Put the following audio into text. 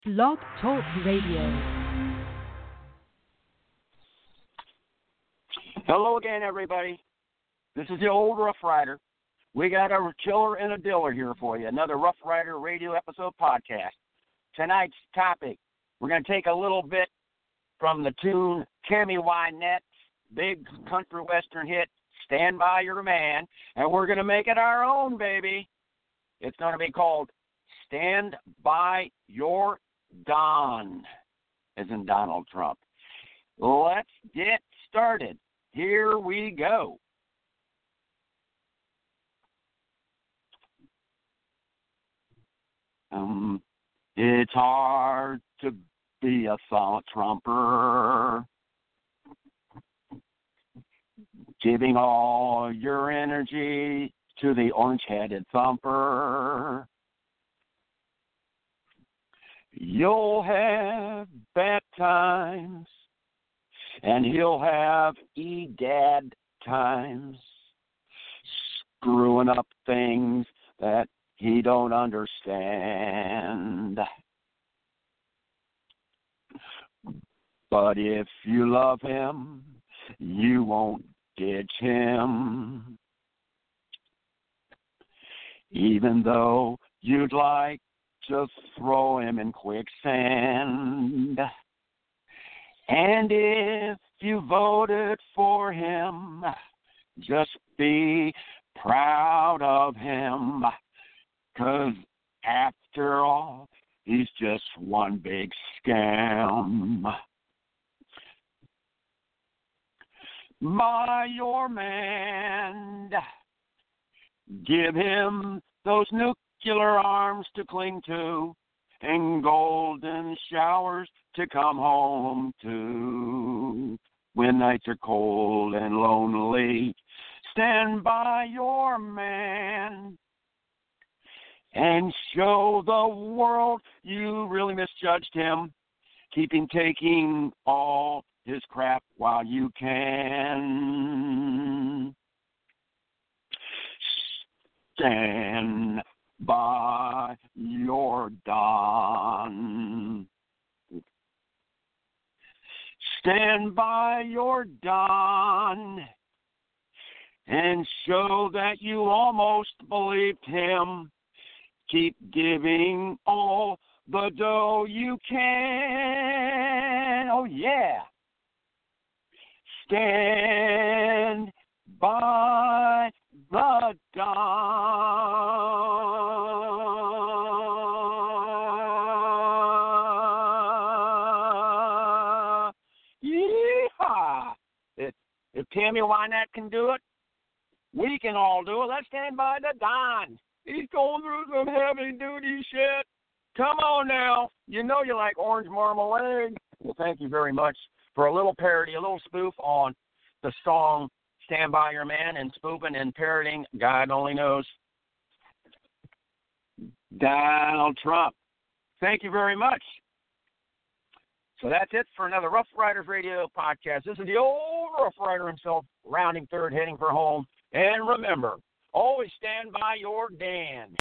Blog Talk Radio. Hello again, everybody. This is the old Rough Rider. We got a killer and a diller here for you. Another Rough Rider radio episode podcast. Tonight's topic, we're going to take a little bit from the tune Tammy Wynette's big country western hit, Stand By Your Man, and we're going to make it our own, baby. It's going to be called Stand By Your Don, as in Donald Trump. Let's get started. Here we go. It's hard to be a solid Trumper, giving all your energy to the orange-headed thumper. You'll have bad times, and he'll have egad times, screwing up things that he don't understand. But if you love him, you won't ditch him. Even though you'd like to throw him in quicksand. And if you voted for him, just be proud of him. 'Cause after all, he's just one big scam. By your man, give him those nuclear arms to cling to and golden showers to come home to. When nights are cold and lonely, stand by your man and show the world you really misjudged him. Keep him taking all his crap while you can. Stand by your Don. Stand by your Don and show that you almost believed him. Keep giving all the dough you can. Oh, yeah. Stand by the Don. Yeehaw! If Tammy Wynette can do it, we can all do it. Let's stand by the Don. He's going through some heavy-duty shit. Come on now. You know you like orange marmalade. Well, thank you very much for a little parody, a little spoof on the song Stand By Your Man, and spoofing and parodying, God only knows, Donald Trump. Thank you very much. So that's it for another Rough Riders Radio podcast. This is the old Rough Rider himself, rounding third, heading for home. And remember, always stand by your Dan.